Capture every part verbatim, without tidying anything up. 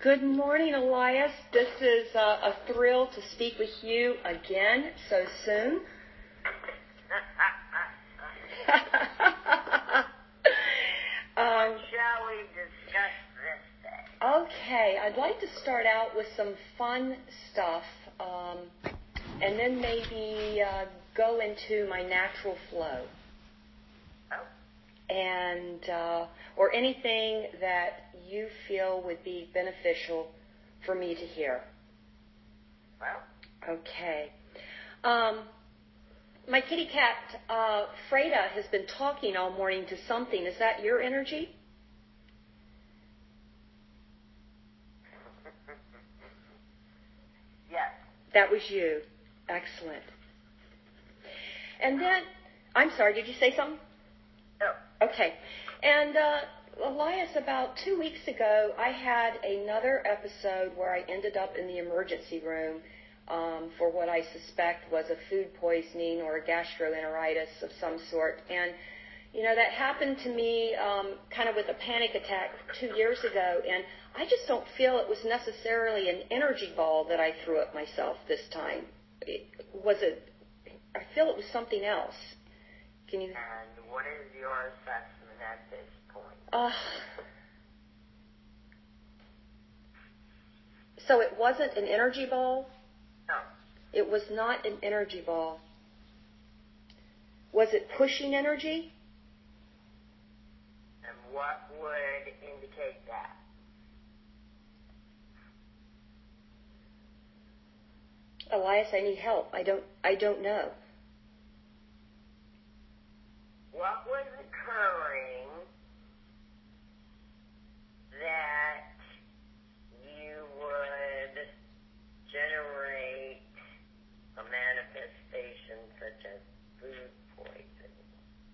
Good morning, Elias. This is uh, a thrill to speak with you again so soon. um, Shall we discuss this day? Okay, I'd like to start out with some fun stuff, um, and then maybe uh, go into my natural flow. Oh. And uh, or anything that you feel would be beneficial for me to hear. Well. Okay. Um, my kitty cat, uh, Freda, has been talking all morning to something. Is that your energy? Yes. That was you. Excellent. And then, I'm sorry, did you say something? No. Okay. And uh, Elias, about two weeks ago, I had another episode where I ended up in the emergency room um, for what I suspect was a food poisoning or a gastroenteritis of some sort. And, you know, that happened to me um, kind of with a panic attack two years ago. And I just don't feel it was necessarily an energy ball that I threw at myself this time. It, was it? I feel it was something else. Can you? And what is your assessment at this point? Uh, so it wasn't an energy ball? No. It was not an energy ball. Was it pushing energy? And what would indicate that? Elias, I need help. I don't I don't know. What was occurring that you would generate a manifestation such as food poisoning?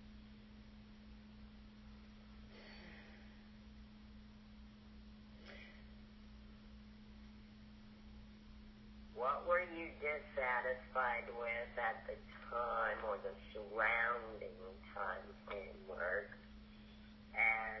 What were you dissatisfied with at the time or the surrounding time framework? And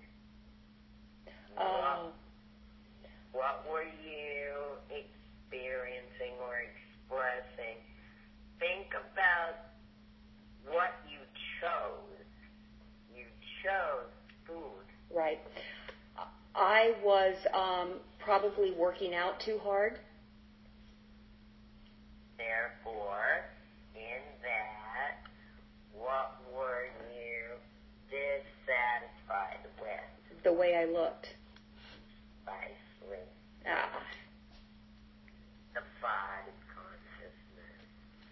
Oh. what, what were you experiencing or expressing? Think about what you chose. You chose food. Right. I was um, probably working out too hard. Therefore, in that, what were you dissatisfied with? The way I looked. Precisely. Ah. The body consciousness.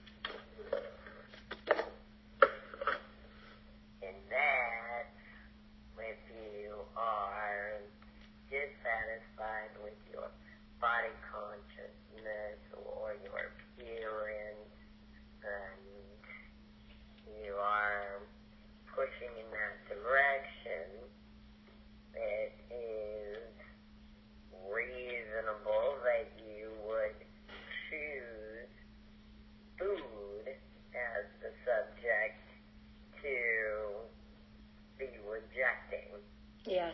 In that, if you are dissatisfied with your body consciousness or your appearance, and you are pushing in that direction, it is reasonable that you would choose food as the subject to be rejecting. Yes.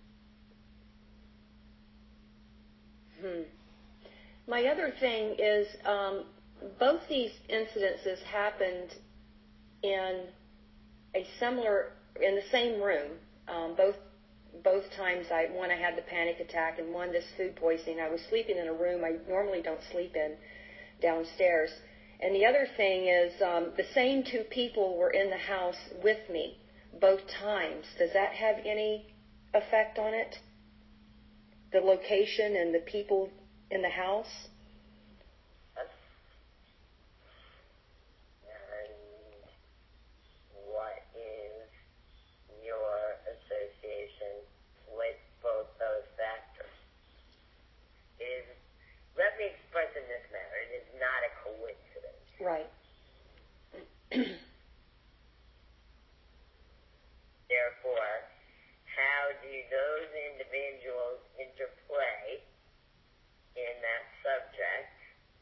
Hmm. My other thing is um, both these incidences happened in a similar, in the same room. Um, both both times, I one I had the panic attack, and one this food poisoning. I was sleeping in a room I normally don't sleep in downstairs. And the other thing is um, the same two people were in the house with me both times. Does that have any effect on it? The location and the people in the house? And what is your association with both those factors? Is, let me express in this manner, it is not a coincidence. Right. Therefore, how do those individuals interplay in that subject?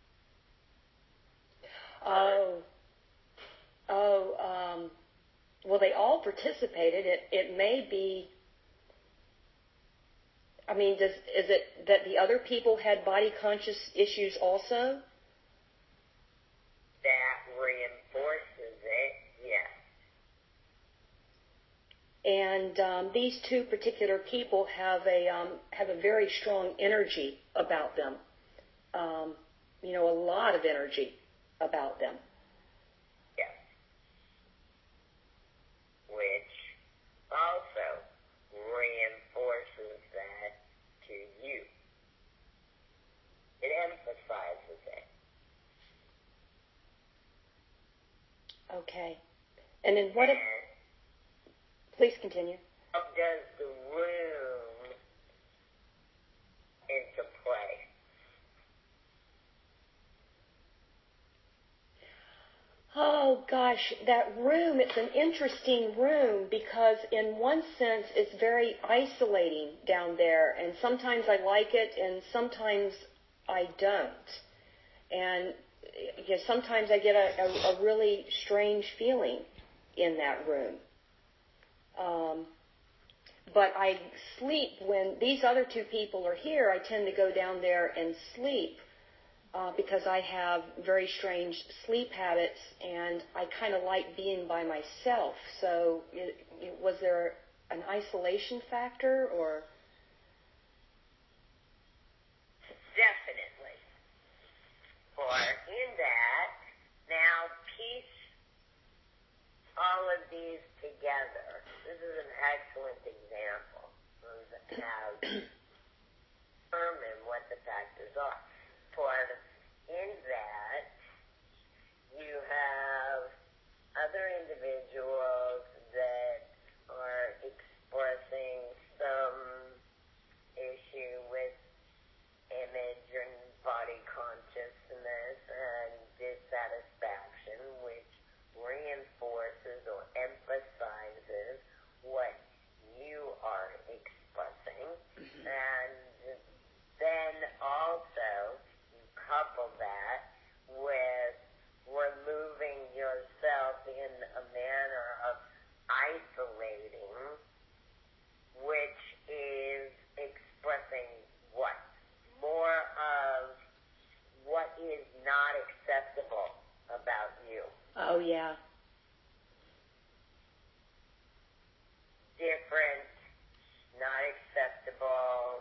Oh. Oh, um, well, they all participated. It, it may be I mean, does is it that the other people had body conscious issues also? That reinforces it, yes. And um, these two particular people have a um, have a very strong energy about them. Um, you know, a lot of energy about them. Yes. Which also reinforces that to you. It emphasizes it. Okay. And then what if... Please continue. How does the room into play? Oh, gosh, that room, it's an interesting room because in one sense it's very isolating down there, and sometimes I like it and sometimes I don't. And you know, sometimes I get a, a, a really strange feeling in that room. Um, but I sleep when these other two people are here. I tend to go down there and sleep uh, because I have very strange sleep habits, and I kind of like being by myself. So, it, it, was there an isolation factor, or? Definitely. For in that, now piece all of these together. This is an excellent example of how to determine what the factors are. For in that, you have other individuals that are expressing some issue with image and body consciousness and dissatisfaction, which reinforces or emphasizes what you are expressing. Mm-hmm. And then also you couple that with removing yourself in a manner of isolating, which is expressing what? More of what is not acceptable about you. Oh, yeah. Different, not acceptable.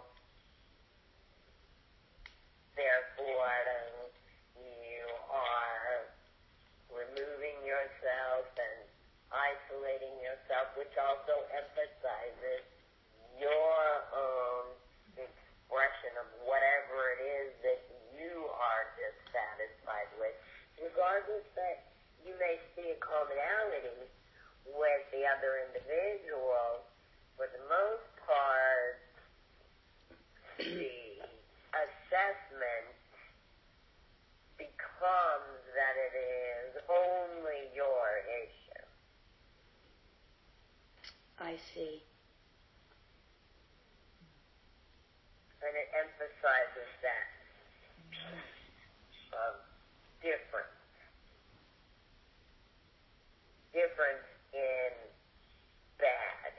Therefore, you are removing yourself and isolating yourself, which also emphasizes your own expression of whatever it is that you are dissatisfied with, regardless that you may see a commonality with the other individual. For the most part, the assessment becomes that it is only your issue. I see. And it emphasizes that of difference. Difference in bad.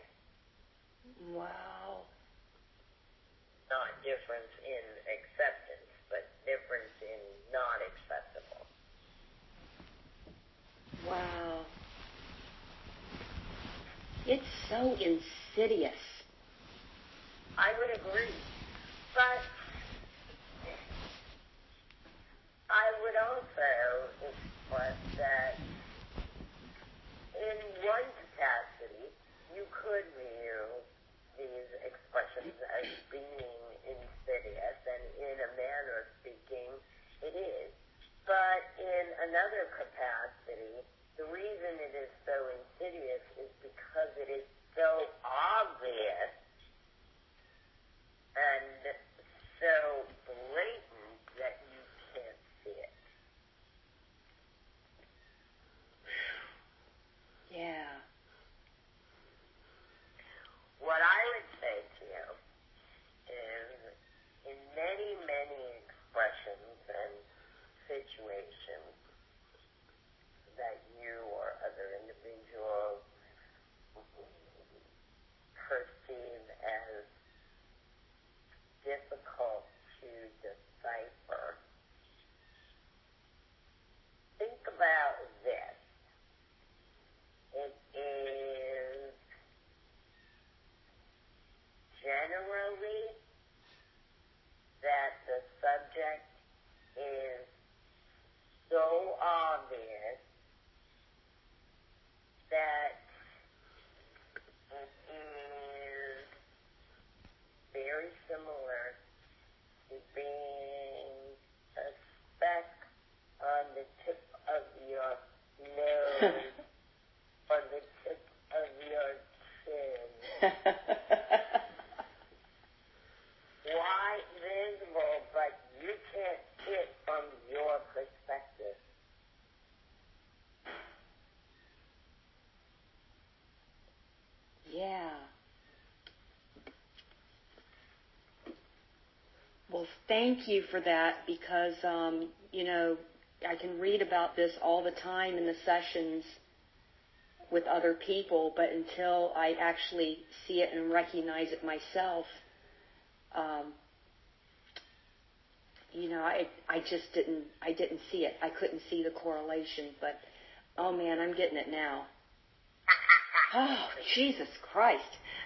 Wow. Not difference in acceptance, but difference in not acceptable. Wow. It's so insidious. I would agree. But I would also express that in one capacity, you could view these expressions as being insidious, and in a manner of speaking, it is. But in another capacity, the reason it is so insidious is because it is so obvious and so blatant that you can't see it. Yeah. What I would say to you is, in many, many expressions and situations that you or other individuals perceive as difficult to decipher. Think about this. It is generally that the subject is so obvious that it is very similar to being a speck on the tip of your nose or the tip of your chin. Why visible, but you can't see it from your perspective. Yeah. Well, thank you for that because, um, you know, I can read about this all the time in the sessions with other people, but until I actually see it and recognize it myself, um, you know, I I just didn't I didn't see it. I couldn't see the correlation, but oh man, I'm getting it now. Oh, Jesus Christ.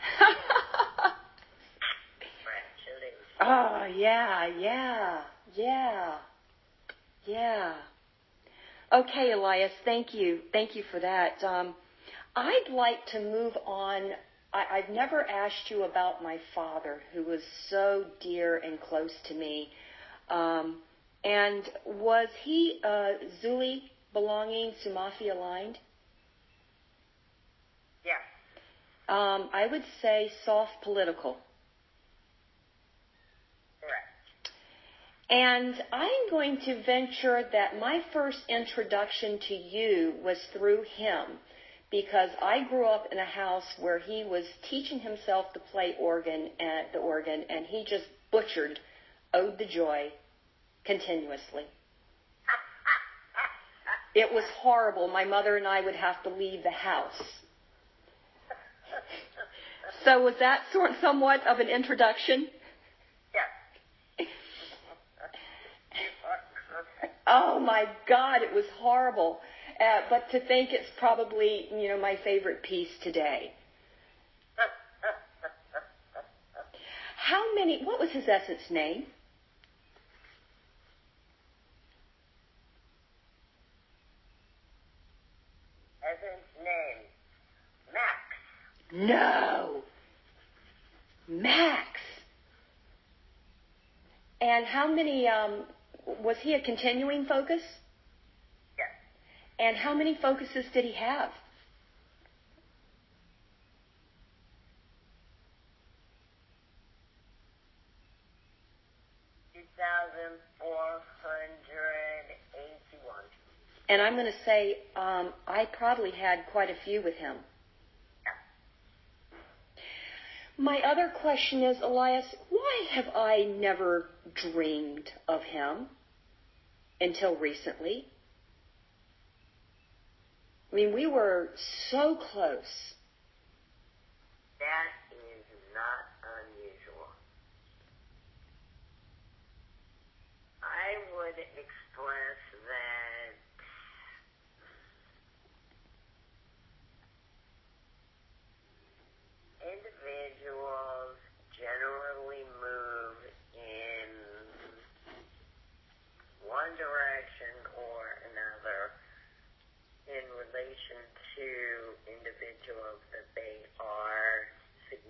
Oh, yeah, yeah, yeah, yeah. Okay, Elias, thank you. Thank you for that. Um, I'd like to move on. I, I've never asked you about my father, who was so dear and close to me. Um, and was he uh, Zuli belonging, Sumafi aligned? Yes. Um, I would say soft political. And I'm going to venture that my first introduction to you was through him, because I grew up in a house where he was teaching himself to play organ at the organ, and he just butchered Ode to Joy continuously. It was horrible. My mother and I would have to leave the house. So was that sort somewhat of an introduction? Oh my God, it was horrible. Uh, but to think it's probably, you know, my favorite piece today. How many, what was his essence name? Essence name, Max. No. Max. And how many, um, was he a continuing focus? Yes. And how many focuses did he have? two thousand four hundred eighty-one. And I'm going to say um, I probably had quite a few with him. My other question is, Elias, why have I never dreamed of him until recently? I mean, we were so close. That is not unusual. I would express that individuals generally move in one direction or another in relation to individuals that they are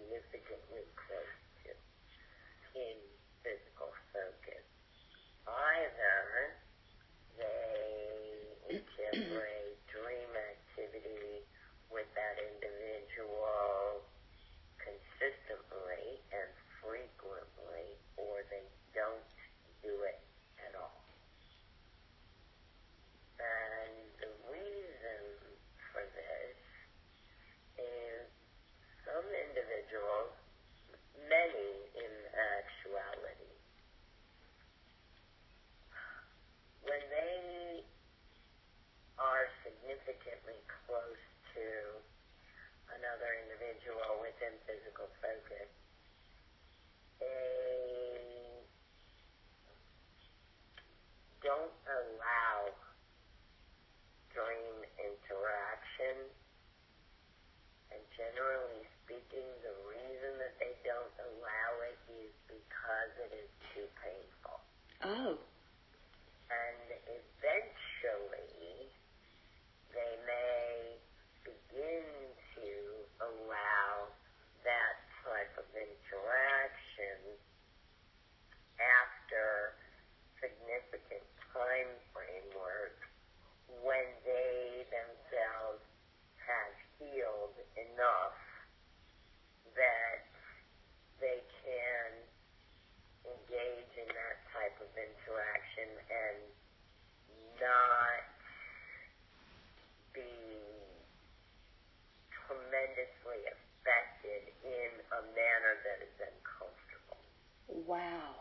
Wow.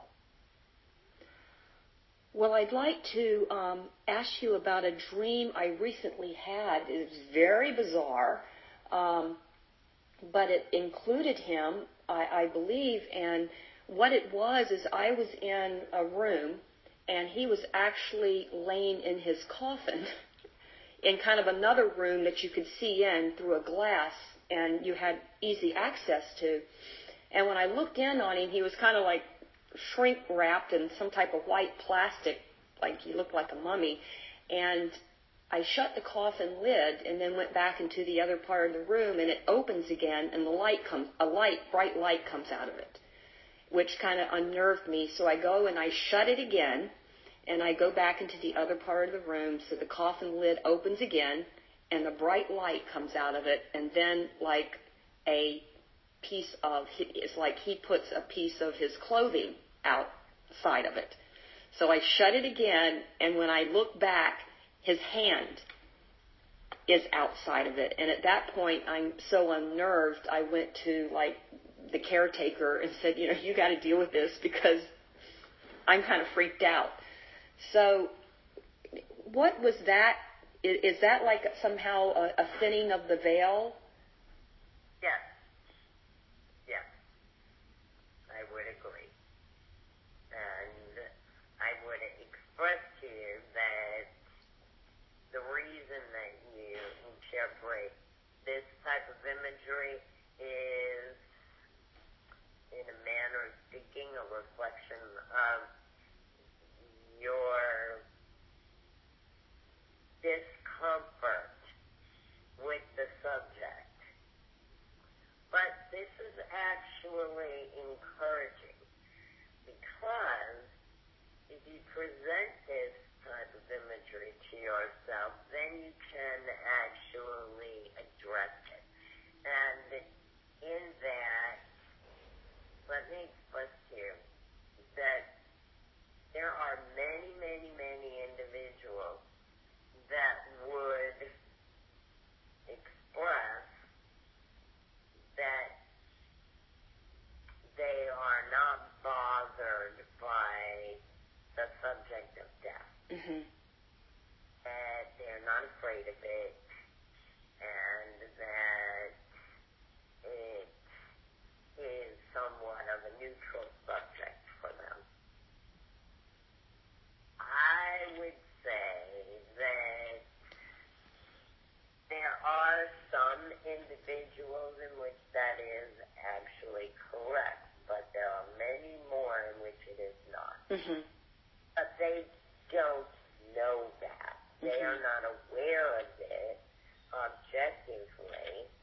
Well, I'd like to um, ask you about a dream I recently had. It was very bizarre, um, but it included him, I, I believe, and what it was is I was in a room, and he was actually laying in his coffin in kind of another room that you could see in through a glass, and you had easy access to. And when I looked in on him, he was kind of like shrink wrapped in some type of white plastic, like he looked like a mummy. And I shut the coffin lid and then went back into the other part of the room, and it opens again, and the light comes, a light, bright light comes out of it, which kind of unnerved me. So I go and I shut it again, and I go back into the other part of the room. So the coffin lid opens again, and the bright light comes out of it, and then like a piece of, it's like he puts a piece of his clothing outside of it. So I shut it again, and when I look back, his hand is outside of it. And at that point, I'm so unnerved, I went to like the caretaker and said, you know, you got to deal with this because I'm kind of freaked out. So what was that? Is that like somehow a, a thinning of the veil? Yes. Yes. I would agree. And I would express to you that the reason that you interpret this type of imagery is, in a manner of speaking, a reflection of your discomfort with the subject. But this is actually encouraging, because if you present this type of imagery to yourself, then you can actually address it. And in that, let me express to you that there are many, many, many individuals that would express that they are not bothered by the subject of death. Mm-hmm. That they're not afraid of it, and that it is somewhat of a neutral subject for them. I would say that there are some individuals in which that is actually correct, but there are many more in which it is not. Mm-hmm. But they don't know that. Mm-hmm. They are not aware of it objectively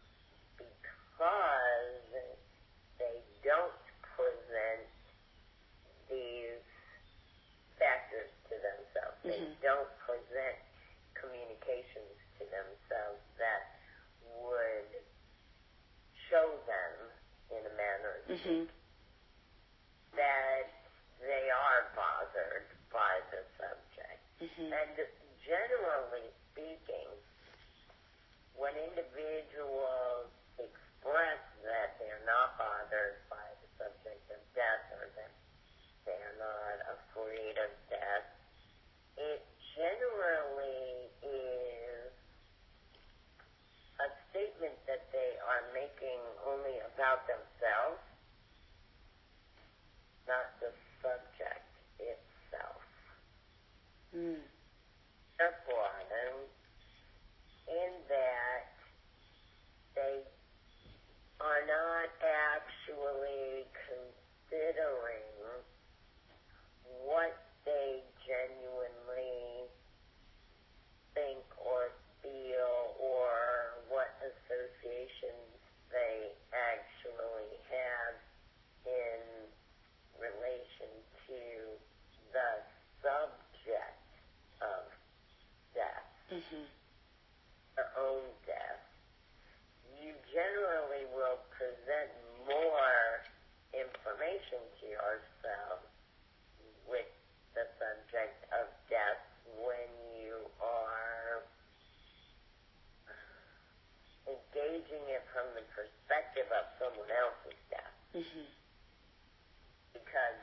because they don't present these factors to themselves. Mm-hmm. They don't present communications to themselves that would show them, in a manner of Mm-hmm. that they are bothered by the subject. Mm-hmm. And generally speaking, when individuals express that they're not bothered by the subject of death, or that they're not afraid of death, it generally is a statement that they are making only about themselves, not the subject itself. Mm. Therefore, in that they are not actually considering what they genuinely think or feel, or what associations they actually have in relation to the subject of death, Mm-hmm. their own death. You generally will present more information to yourself with the subject of death when you are engaging it from the perspective of someone else's death. Mm-hmm. Because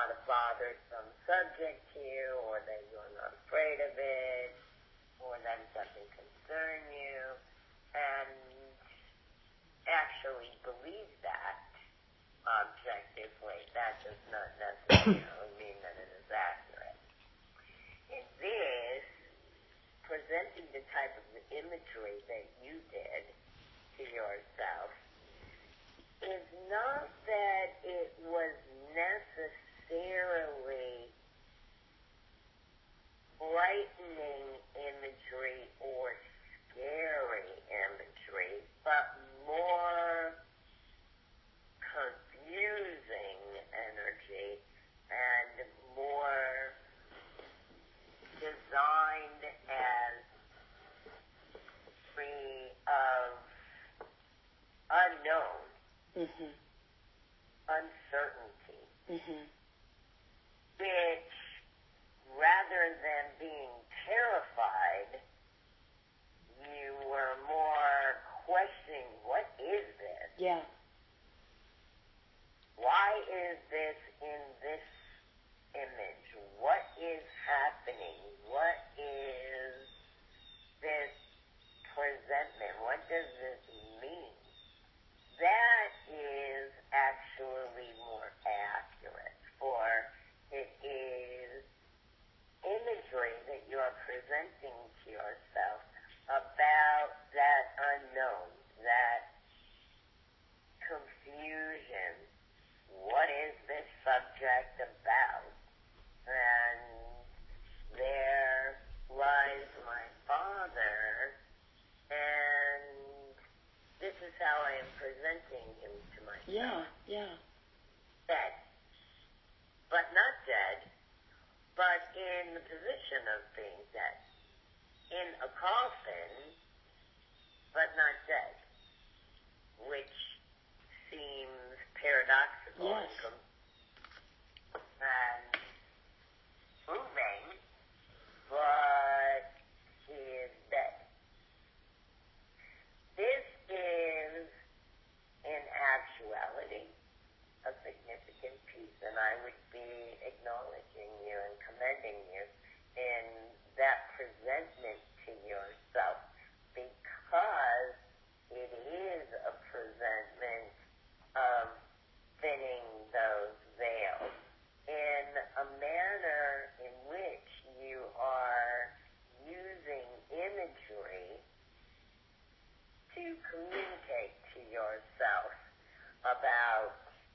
not a bothersome subject to you, or that you're not afraid of it, or that it doesn't concern you, and actually believe that objectively. That does not necessarily mean that it is accurate. In this, presenting the type of imagery that you did to yourself is not that it was necessarily frightening imagery or scary imagery, but more confusing energy and more designed as free of unknown, mm-hmm. uncertainty, mm-hmm. which, rather than being terrified, you were more questioning, what is this? Yeah. Why is this in this image? What is happening? What is this presentment? What does this mean? That is actually more accurate, for it is imagery that you are presenting to yourself about that unknown, that confusion. What is this subject about? And there lies my father, and this is how I am presenting him to myself. Yeah, yeah. Dead. But not dead, but in the position of being dead. In a coffin, but not dead. Which seems paradoxical. Yes. And moving, but he is dead. This is, in actuality, a significant piece, and I would be acknowledging you and commending you in that presentment to yourself, because it is a presentment of thinning those veils in a manner in which you are using imagery to communicate to yourself about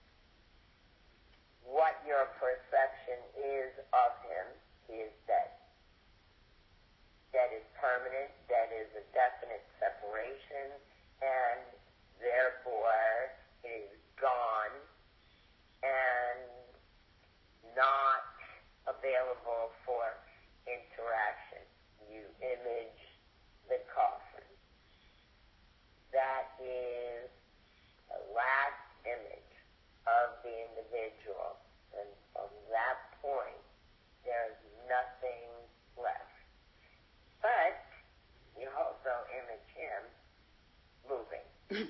what your perception is of him. He is dead. Dead is permanent. Dead is a definite separation, and therefore it is gone and not available for interaction. You image the coffin. That is the last image of the individual, and from that point, there is nothing left. But you also image him moving.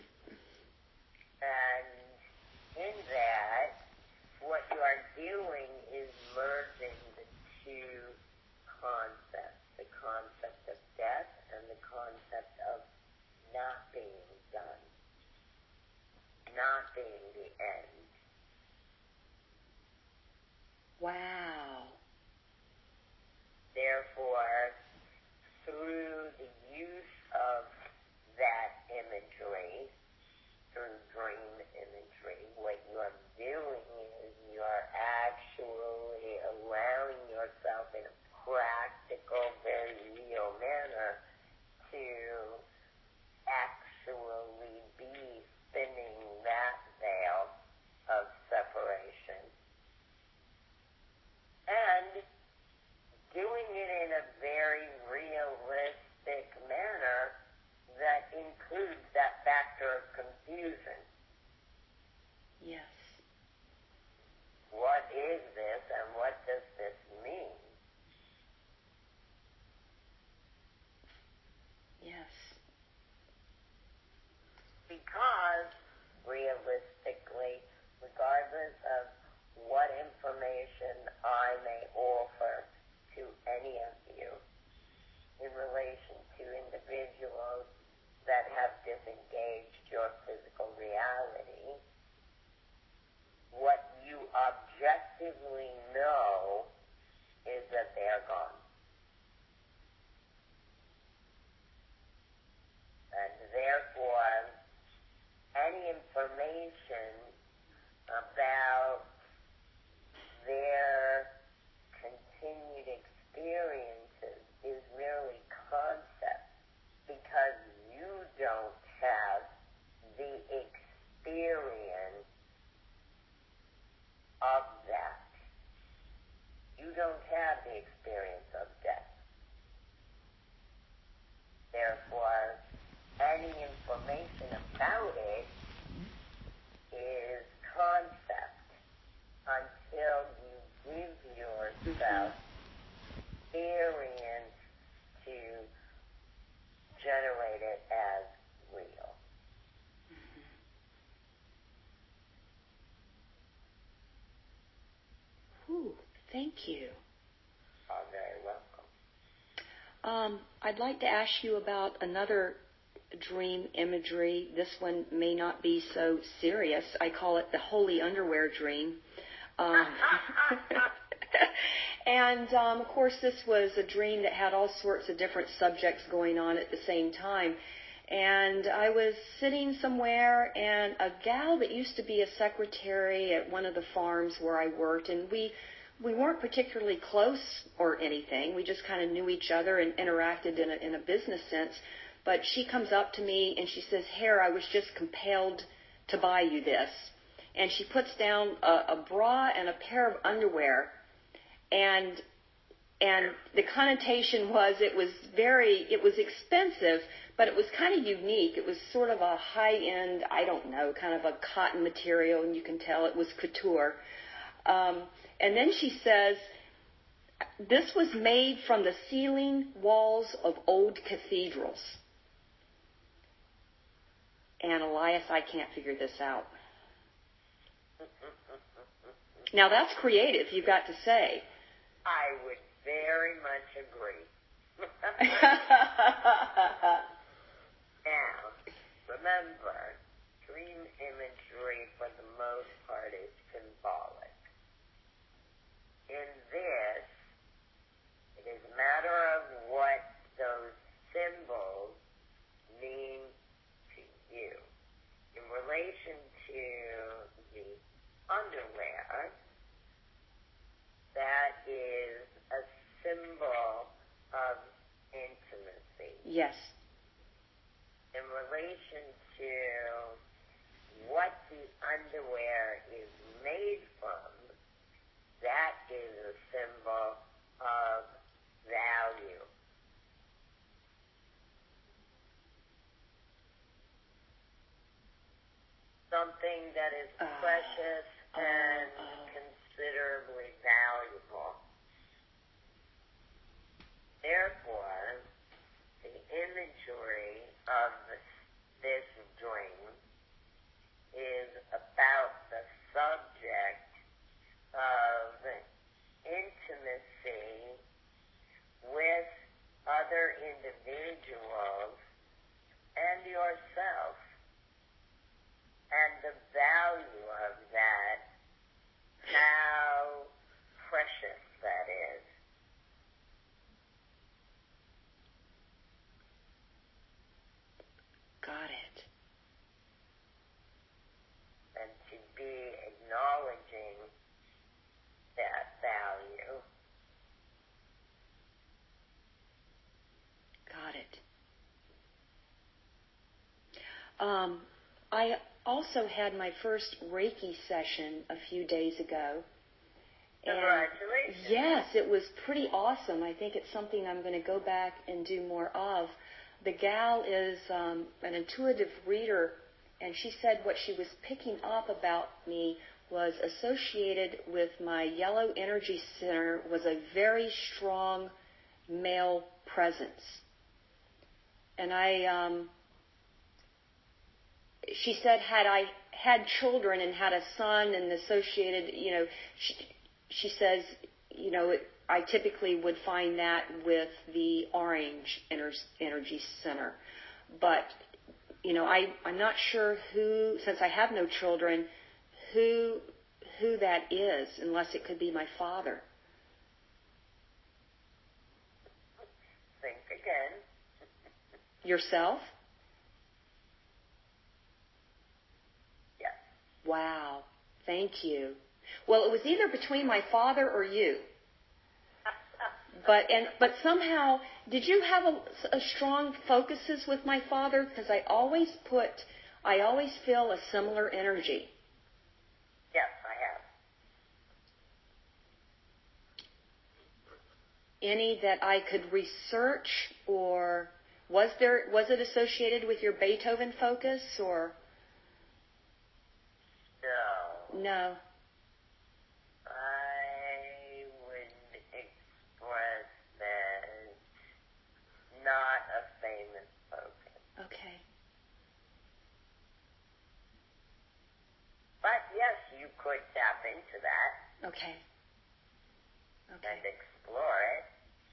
And in that, what you are doing is merging the two concepts, the concept of death and the concept of not being done, not being the end. Wow. Therefore, through the use of that imagery, through dream imagery, what you are doing is you are actually allowing yourself in a practical, very real manner to actually be thinning that veil of separation. And doing it in a very realistic manner that includes that factor of confusion. Yes. What is this and what does this mean? Yes. Because, realistically, regardless of what information I may offer to any of you in relation to individuals that have disengaged your physical reality. What you objectively know is that they are gone. And therefore, any information about their continued experiences is merely concept, because you don't have the experience of that. You don't have the experience of death. Therefore, any information about it is concept until you give yourself experience to generate it as real. Ooh, thank you. You're very welcome. Um, I'd like to ask you about another dream imagery. This one may not be so serious. I call it the holy underwear dream. Um, and, um, of course, this was a dream that had all sorts of different subjects going on at the same time. And I was sitting somewhere, and a gal that used to be a secretary at one of the farms where I worked, and we we weren't particularly close or anything. We just kind of knew each other and interacted in a, in a business sense. But she comes up to me and she says, "Hare, I was just compelled to buy you this." And she puts down a, a bra and a pair of underwear. And and the connotation was it was very, it was expensive, but it was kind of unique. It was sort of a high-end, I don't know, kind of a cotton material, and you can tell it was couture. Um, and then she says, "This was made from the ceiling walls of old cathedrals." And Elias, I can't figure this out. Now that's creative, you've got to say. I would very much agree. Now, remember, dream imagery for the most part is symbolic. In this, it is a matter of what those symbols mean to you. In relation to the underwear, that is a symbol of intimacy. Yes. In relation to what the underwear is made from, that is a symbol of value. Something that is Uh, precious oh, and oh. considerably valuable. Therefore, the imagery of this dream is about the subject of intimacy with other individuals and yourself, and the value of that, how precious that is. Got it. And to be acknowledging that value. Got it. Um, I also had my first Reiki session a few days ago. And Congratulations. yes, it was pretty awesome. I think it's something I'm going to go back and do more of. The gal is um, an intuitive reader, and she said what she was picking up about me was associated with my yellow energy center was a very strong male presence. And I, um, she said, had I had children and had a son and associated, you know, she, she says, you know, it, I typically would find that with the orange ener- energy center. But, you know, I, I'm not sure who, since I have no children, who who that is, unless it could be my father. Think again. Yourself? Yes. Wow. Thank you. Well, it was either between my father or you. But and but somehow, did you have a, a strong focuses with my father? Because I always put, I always feel a similar energy. Yes, I have. Any that I could research, or was there was it associated with your Beethoven focus, or No. no? I would express that not a famous focus. Okay. But yes, you could tap into that Okay. and Okay. explore it.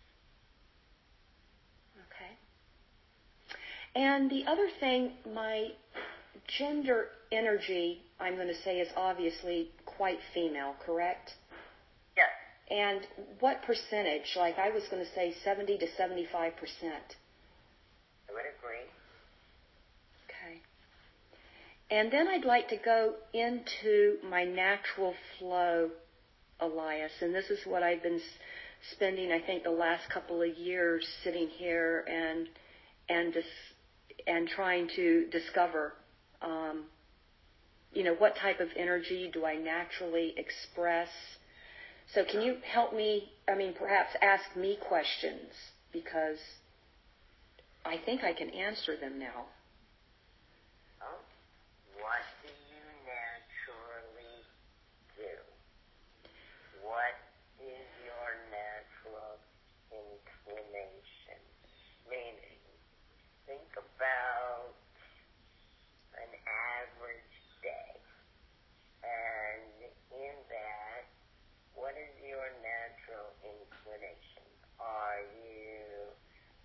Okay. And the other thing, my gender energy, I'm going to say, is obviously quite female, correct? Yes. And what percentage? Like I was going to say seventy to seventy-five percent. I would agree. Okay. And then I'd like to go into my natural flow, Elias. And this is what I've been spending, I think, the last couple of years sitting here and and dis, and trying to discover, um, you know, what type of energy do I naturally express. So can you help me, I mean, perhaps ask me questions, because I think I can answer them now. Oh, what do you naturally do? What is your natural inclination? Meaning, think about an average day. And in that, what is your natural inclination? Are you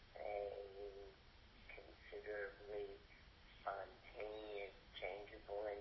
a considerably spontaneous, changeable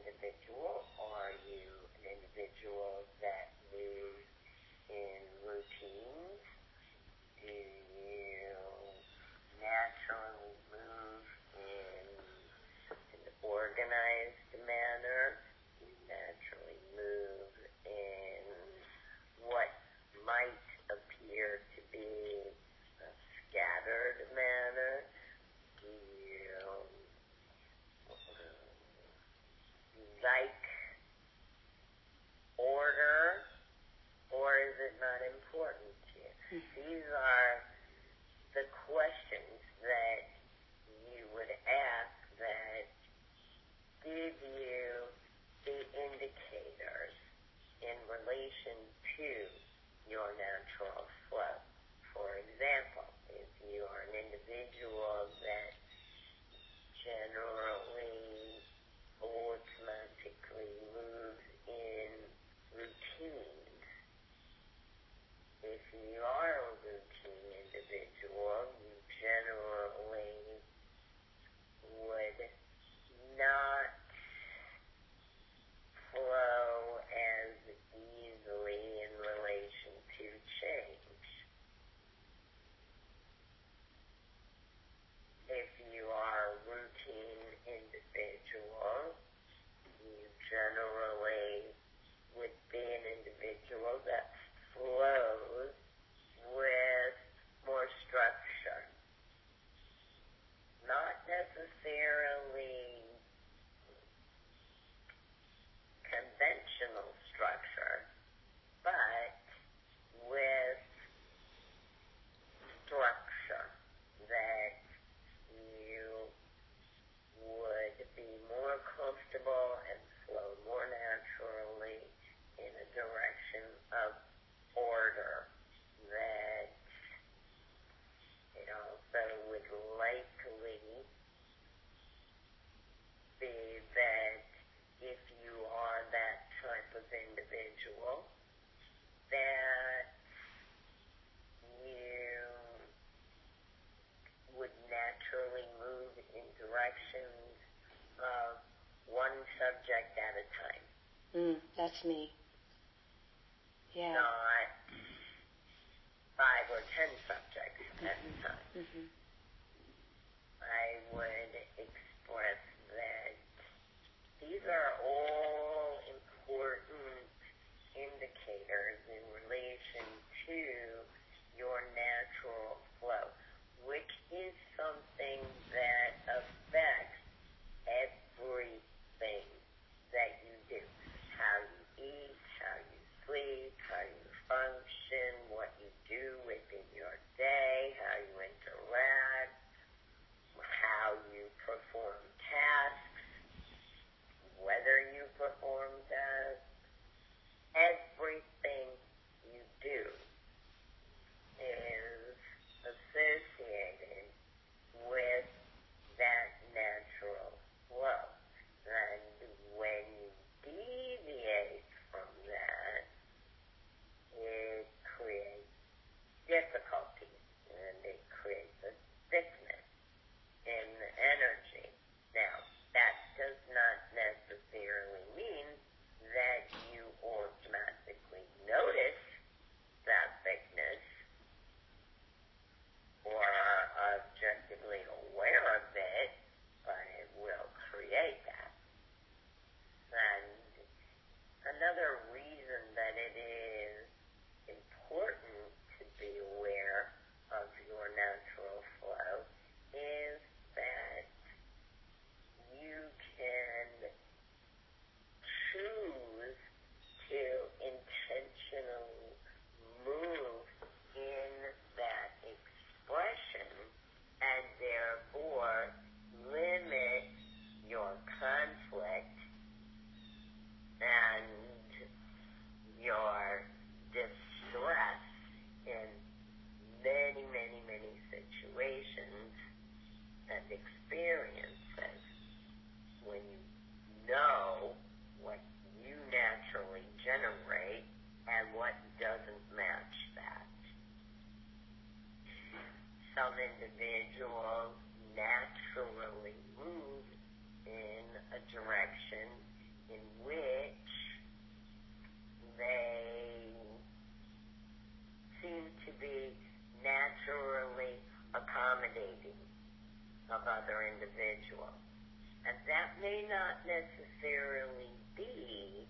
That's me. Yeah. Not five or ten subjects mm-hmm. at a time. Mm-hmm. I would express that these are all important indicators in relation to your natural flow, which is something that affects everything that you do. How you eat, how you sleep, how you function, what you do within your day, how you interact, how you perform tasks, whether you perform tasks. Everything you do is associated with that natural flow. And when you deviate from that, it creates difficulty and it creates a thickness in the energy. Now, that does not necessarily mean that you automatically notice that thickness or are objectively aware of it, but it will create that. And another reason that it is important to be aware of your natural flow is that you can choose to intentionally move in that expression and therefore limit your conflict and your distress in many, many, many situations and experiences when you know what you naturally generate and what doesn't match that. Some individuals naturally move in a direction in which they seem to be naturally accommodating of other individuals. And that may not necessarily be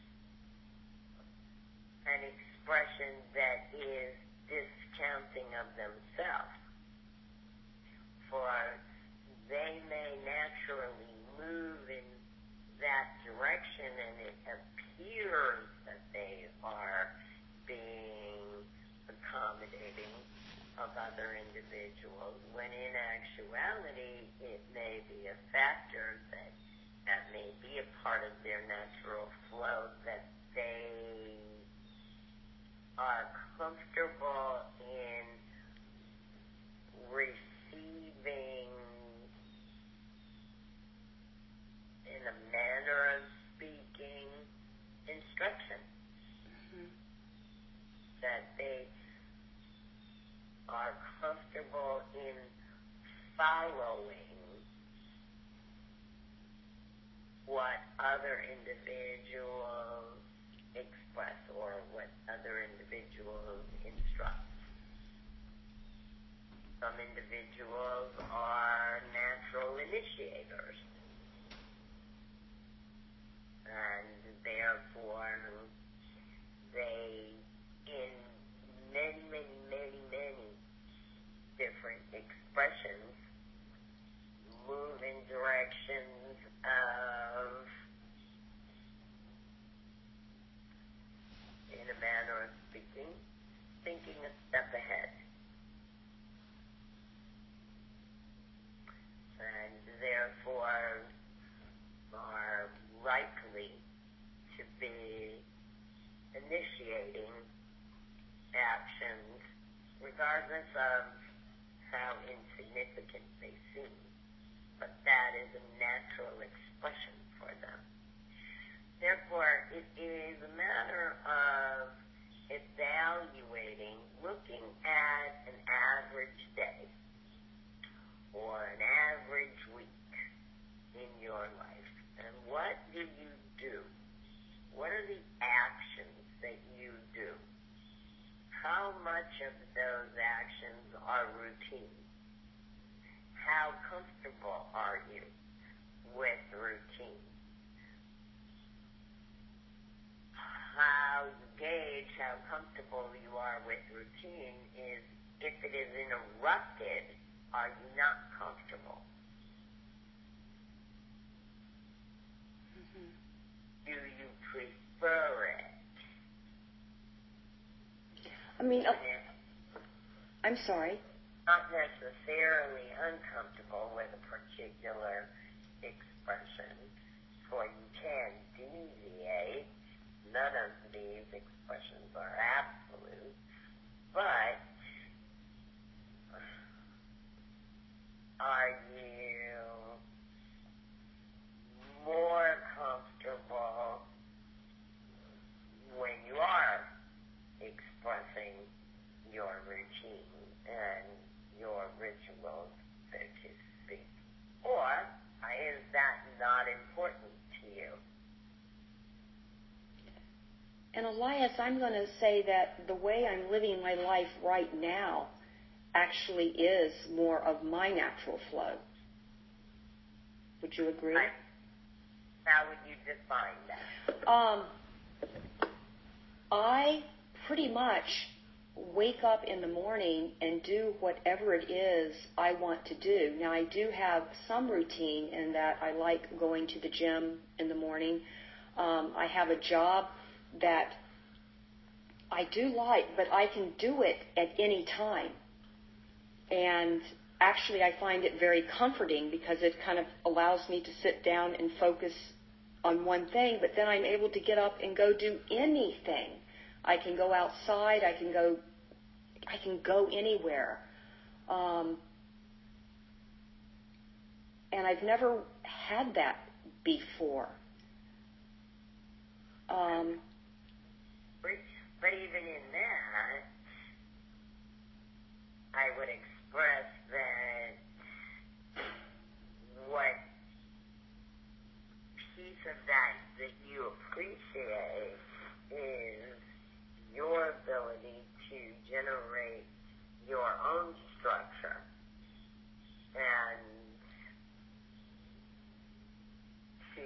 an expression that is discounting of themselves. For they may naturally move in that direction and it appears that they are being accommodating of other individuals, when in actuality it may be a factor that that may be a part of their natural flow, that they are comfortable in receiving, in a manner of speaking, instruction. Mm-hmm. That they are comfortable in following what other individuals express or what other individuals instruct. Some individuals are natural initiators, and therefore they, in many, many, many, many different expressions, move in directions of, in a manner of speaking, thinking a step ahead. And therefore are likely to be initiating actions regardless of how insignificant they seem. But that is a natural expression for them. Therefore, it is a matter of evaluating, looking at an average day or an average week in your life. And what do you do? What are the are routine. How comfortable are you with routine? How you gauge how comfortable you are with routine is if it is interrupted, are you not comfortable? Mm-hmm. Do you prefer it? I mean, uh, I'm sorry. Not necessarily uncomfortable with a particular expression, for you can deviate. None of these expressions are absolute, but are you more comfortable when you are expressing your routine and your rituals, so to speak? Or is that not important to you? And Elias, I'm going to say that the way I'm living my life right now actually is more of my natural flow. Would you agree? I, how would you define that? Um, I pretty much wake up in the morning and do whatever it is I want to do. Now, I do have some routine in that I like going to the gym in the morning. Um, I have a job that I do like, but I can do it at any time. And actually, I find it very comforting because it kind of allows me to sit down and focus on one thing, but then I'm able to get up and go do anything. I can go outside. I can go. I can go anywhere. Um, and I've never had that before. Um, but even in that, I would express that what piece of that that you appreciate is your ability to generate your own structure and to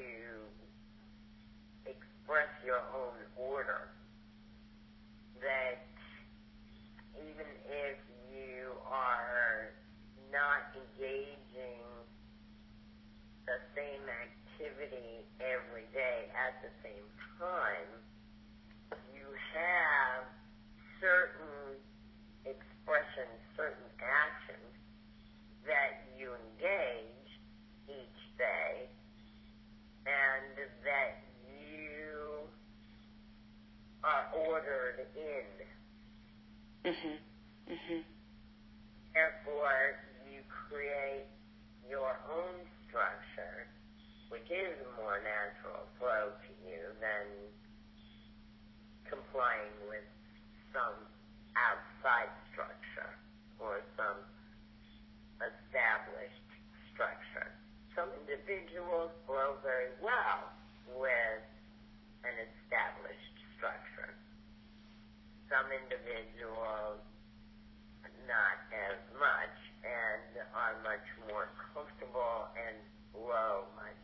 express your own order. That even if you are not engaging the same activity every day at the same time, you have certain expressions, certain actions that you engage each day and that you are ordered in. Mm-hmm. Mm-hmm. Therefore, you create your own structure, which is a more natural flow to you than complying with some outside structure or some established structure. Some individuals flow very well with an established structure. Some individuals not as much and are much more comfortable and flow much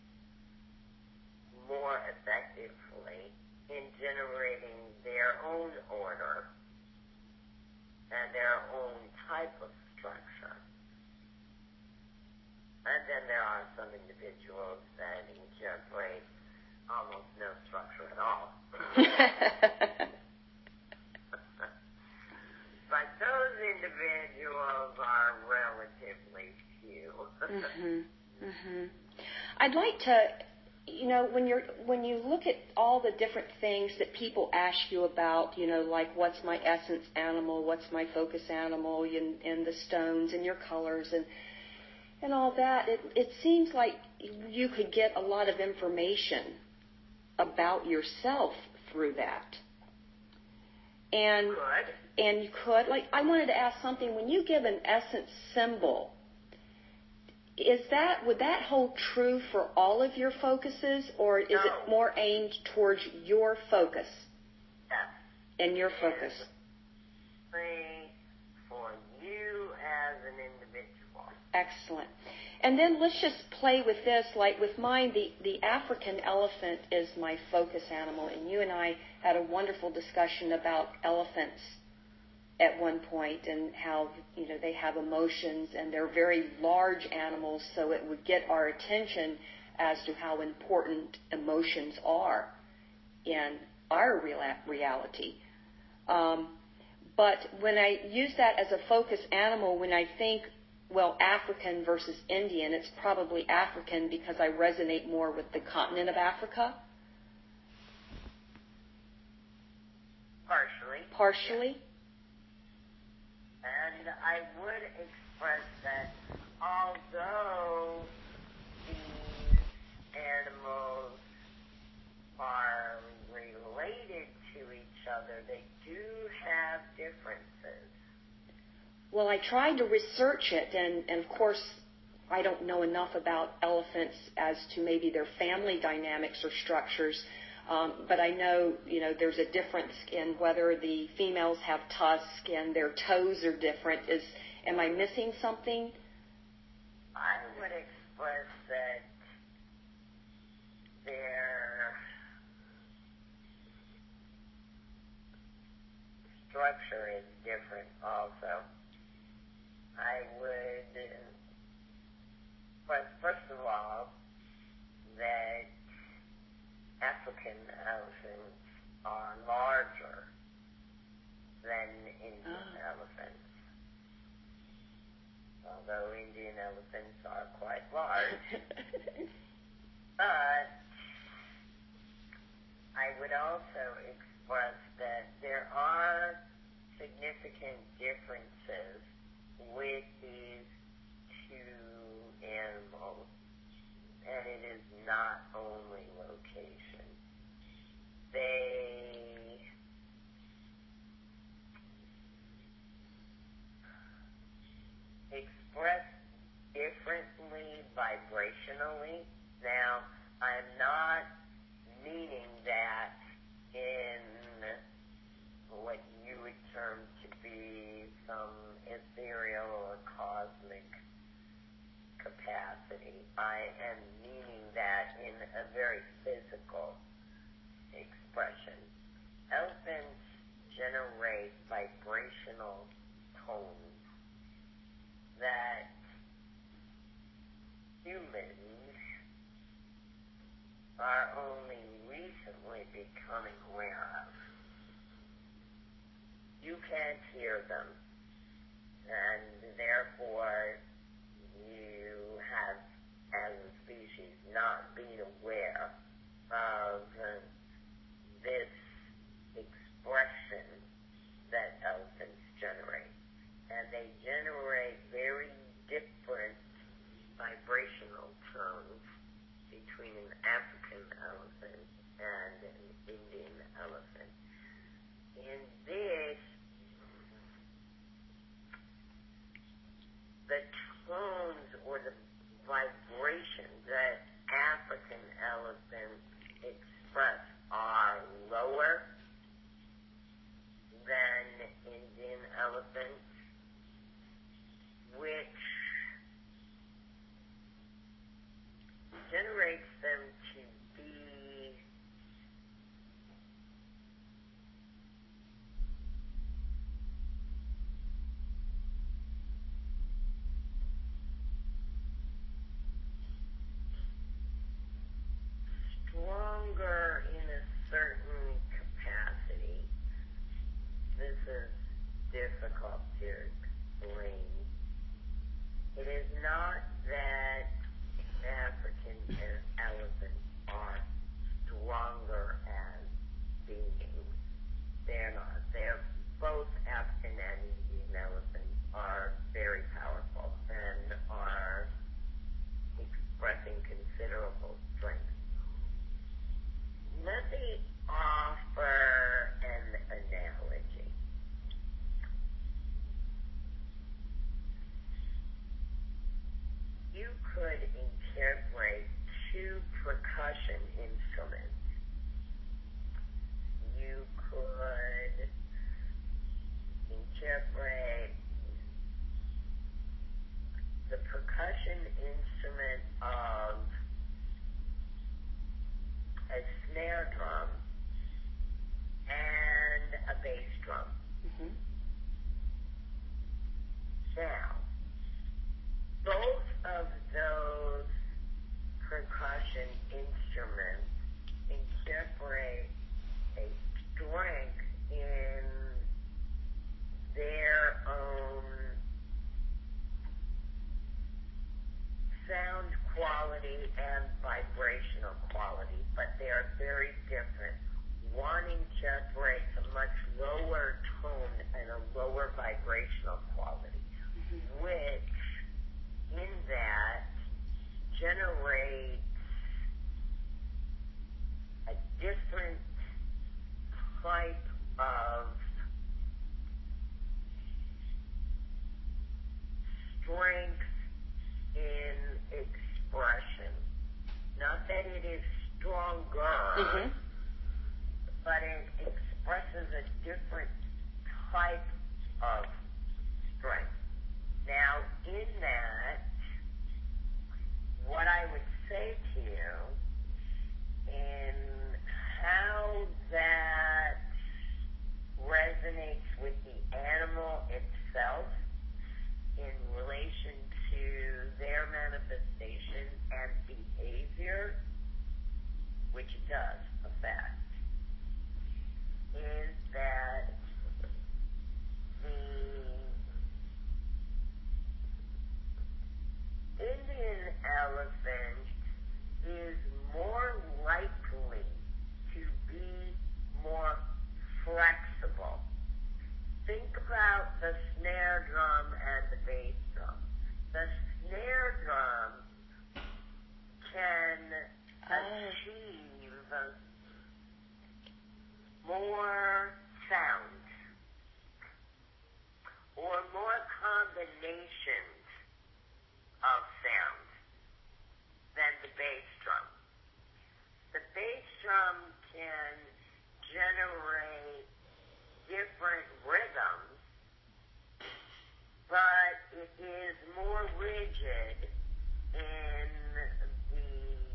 more effectively in generating their own order and their own type of structure. And then there are some individuals that generate almost no structure at all. But those individuals are relatively few. mm-hmm. Mm-hmm. I'd like to, you know, when you're when you look at all the different things that people ask you about, you know, like what's my essence animal, what's my focus animal, and, and the stones and your colors and and all that, it, it seems like you could get a lot of information about yourself through that. And Good. and you could, like, I wanted to ask something. When you give an essence symbol, is that, would that hold true for all of your focuses, or is No. it more aimed towards your focus? Yes. And your focus? It's for you an individual. Excellent. And then let's just play with this. Like with mine, the, the African elephant is my focus animal, and you and I had a wonderful discussion about elephants at one point and how, you know, they have emotions and they're very large animals, so it would get our attention as to how important emotions are in our real reality. Um, but when I use that as a focus animal, when I think, well, African versus Indian, it's probably African because I resonate more with the continent of Africa. Partially. Partially. And I would express that although these animals are related to each other, they do have differences. Well, I tried to research it, and, and of course, I don't know enough about elephants as to maybe their family dynamics or structures. Um, but I know, you know, there's a difference in whether the females have tusk and their toes are different. Is, am I missing something? I would express that their structure is different also. I would express, first of all, that African elephants are larger than Indian oh. elephants. Although Indian elephants are quite large. But I would also express that there are significant differences with these two animals, and it is not only location. They express differently vibrationally. Now, I'm not meaning that in what you would term to be some ethereal or cosmic capacity. I am meaning that in a very physical expression. Elephants generate vibrational tones that humans are only recently becoming aware of. You can't hear them, and therefore you have, as a species, not been aware of uh, this expression that elephants generate. And they generate very different vibrational tones between an African elephant and an Indian elephant. In this, the tones or the vibration that African elephants express are lower than Indian elephants, which generates them to be stronger in a certain capacity. This is difficult to explain. It is not that African elephants are stronger as beings. They're not. They're both African and Indian elephants are very powerful and are expressing considerable strength. Let me offer an analogy. You could incorporate two percussion instruments. You could incorporate but it expresses a different type of strength. Now, in that, what I would say to you in how that resonates with the animal itself in relation to their manifestation and behavior, which it does affect, is that the Indian elephant is more likely to be more flexible. Think about the snare drum and the bass drum. The snare drum can achieve more sound or more combinations of sound than the bass drum. The bass drum can generate different rhythms, but it is more rigid in the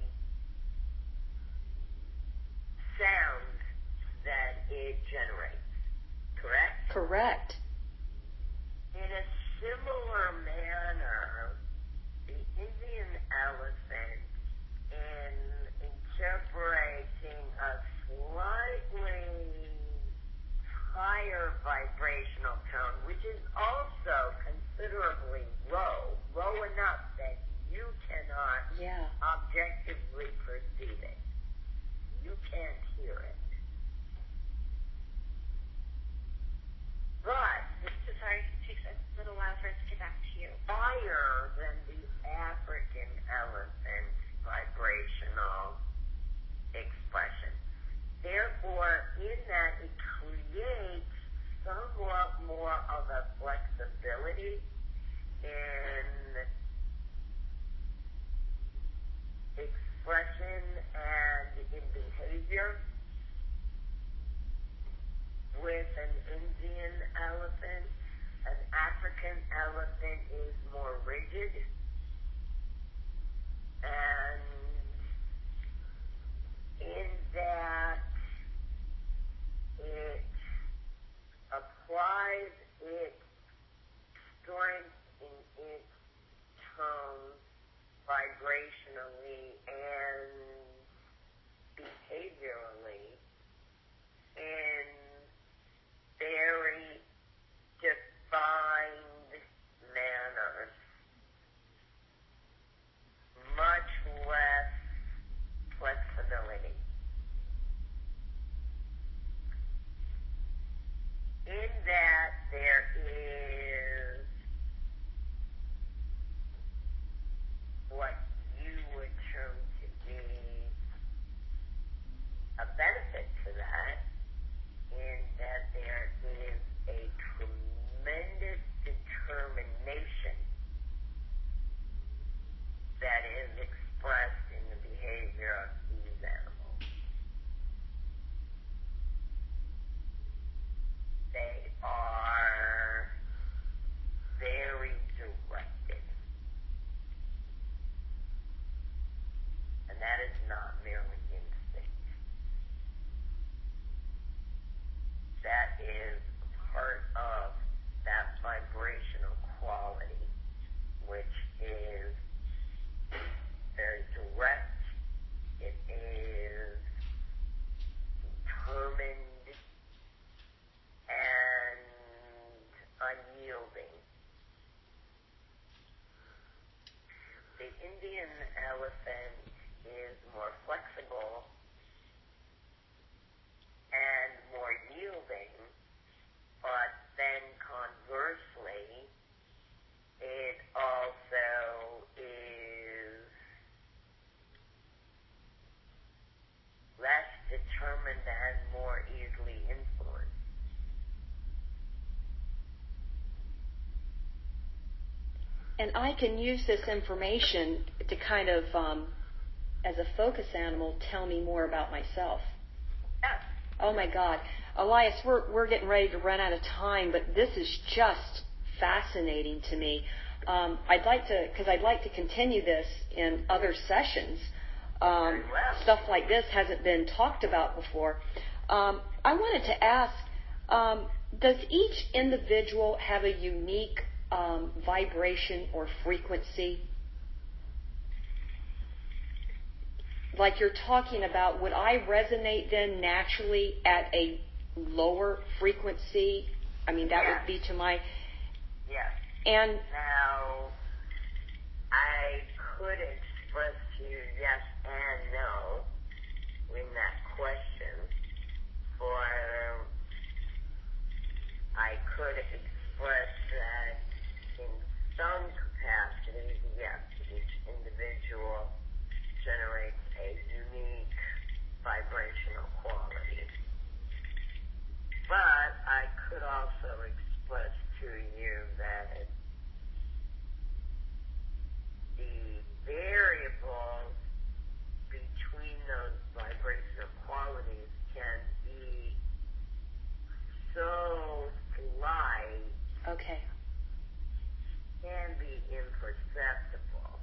sound that it generates. Correct? Correct. In a similar manner, the Indian elephant, in incorporating a slightly higher vibrational tone, which is also considerably low, low enough that you cannot yeah. objectively perceive it. You can't hear it. But so sorry, it takes a little while for us to get back to you. Higher than the African elephant's vibrational expression. Therefore, in that, it creates somewhat more of a flexibility in expression and in behavior with an Indian elephant. An African elephant is more rigid and in that it applies its strength in its tone vibrationally and behaviorally in very defined manners, much less flexibility. In that there is what you would term to be a benefit to that, in that there is a tremendous determination that is expressed in the behavior of these animals. They are very directed. And that is not merely instinct. That is part of that vibrational quality, which is very direct. It is determined and unyielding. The Indian elephant is more flexible and more yielding, but then conversely, it also is less determined and more easily influenced. And I can use this information to kind of, um, as a focus animal, tell me more about myself. Yes. Oh my God. Elias, we're, we're getting ready to run out of time, but this is just fascinating to me. Um, I'd like to, because I'd like to continue this in other sessions. Um, stuff like this hasn't been talked about before. Um, I wanted to ask, um, does each individual have a unique um, vibration or frequency? Like you're talking about, would I resonate then naturally at a lower frequency? I mean, that yes. would be to my... Yes. And now, I could express to you yes and no in that question, for I could express that in some capacity, yes, each individual generates a unique vibrational quality. But I could also express to you that the variables between those vibrational qualities can be so slight, okay, can be imperceptible.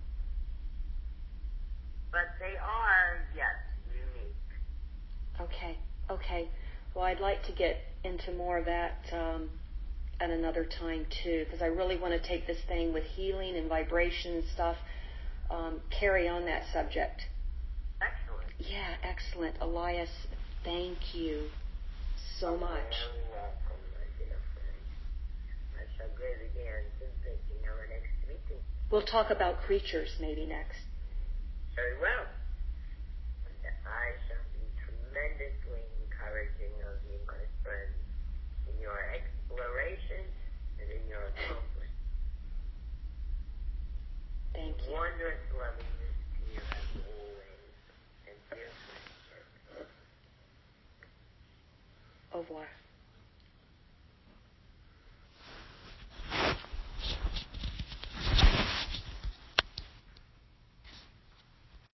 But they are, yes, unique. okay, okay. Well, I'd like to get into more of that um, at another time too, because I really want to take this thing with healing and vibration and stuff, um, carry on that subject. Excellent. Yeah, excellent. Elias, thank you so much. Very welcome, my dear friend. I shall greatly anticipate our next meeting. We'll talk about creatures maybe next. Very well. And I shall be tremendously encouraging of you, my friend, in your exploration and in your accomplishment. Thank you. Wondrous lovingness to you as always, and dear friendship. Au revoir.